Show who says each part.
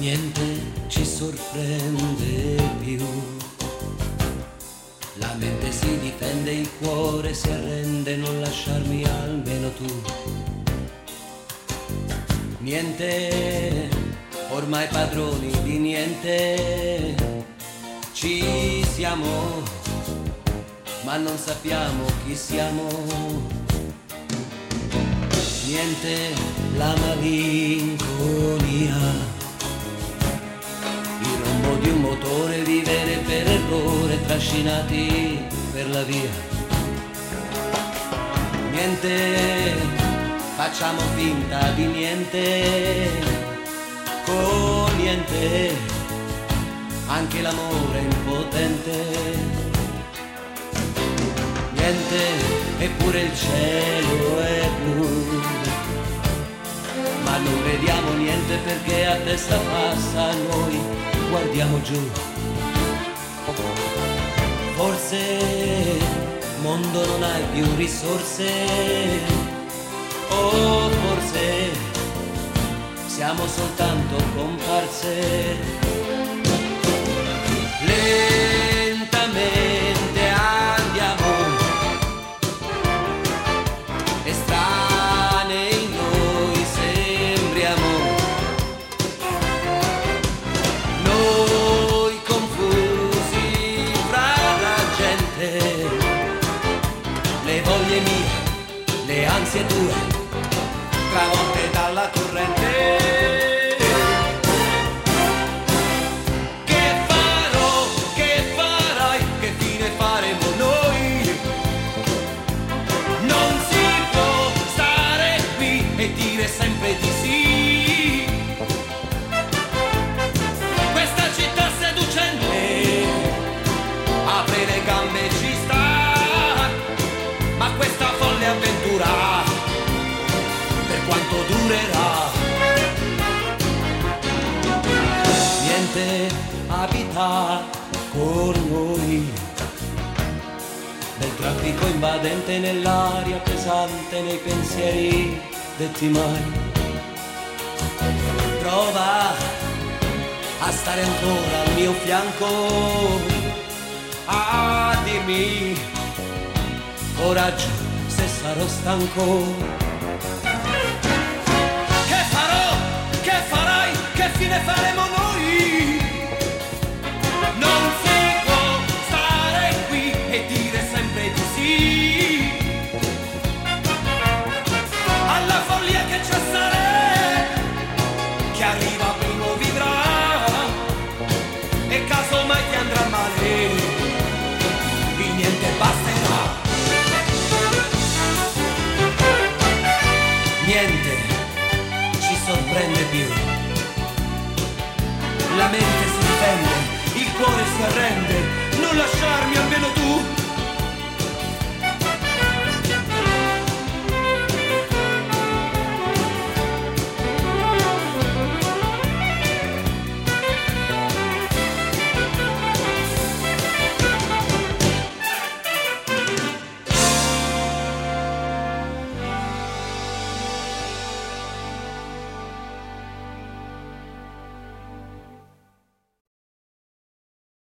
Speaker 1: Niente ci sorprende più, la mente si difende, il cuore si arrende, non lasciarmi almeno tu. Niente, ormai padroni di niente, ci siamo, ma non sappiamo chi siamo. Niente, la malinconia, il rombo di un motore, vivere per errore, trascinati per la via. Niente, facciamo finta di niente, con niente, anche l'amore è impotente. Niente, eppure il cielo è blu, ma non vediamo niente perché a testa bassa noi guardiamo giù. Forse mondo non hai più risorse, o forse siamo soltanto comparse. Lentamente andiamo, estranei noi sembriamo, noi confusi fra la gente, le voglie mie, le ansie tue, travolte dalla corrente. Sempre di sì, questa città seducente apre le gambe e ci sta, ma questa folle avventura per quanto durerà? Niente abita con noi, nel traffico invadente, nell'aria pesante, nei pensieri detti mai. Prova a stare ancora al mio fianco, dimmi coraggio se sarò stanco. Che farò, che farai, che fine faremo noi? Non si può stare qui e dire sempre di sì alla follia che c'è stare, chi arriva primo vivrà, e caso mai ti andrà male, il niente basterà. Niente ci sorprende più, la mente si difende, il cuore si arrende,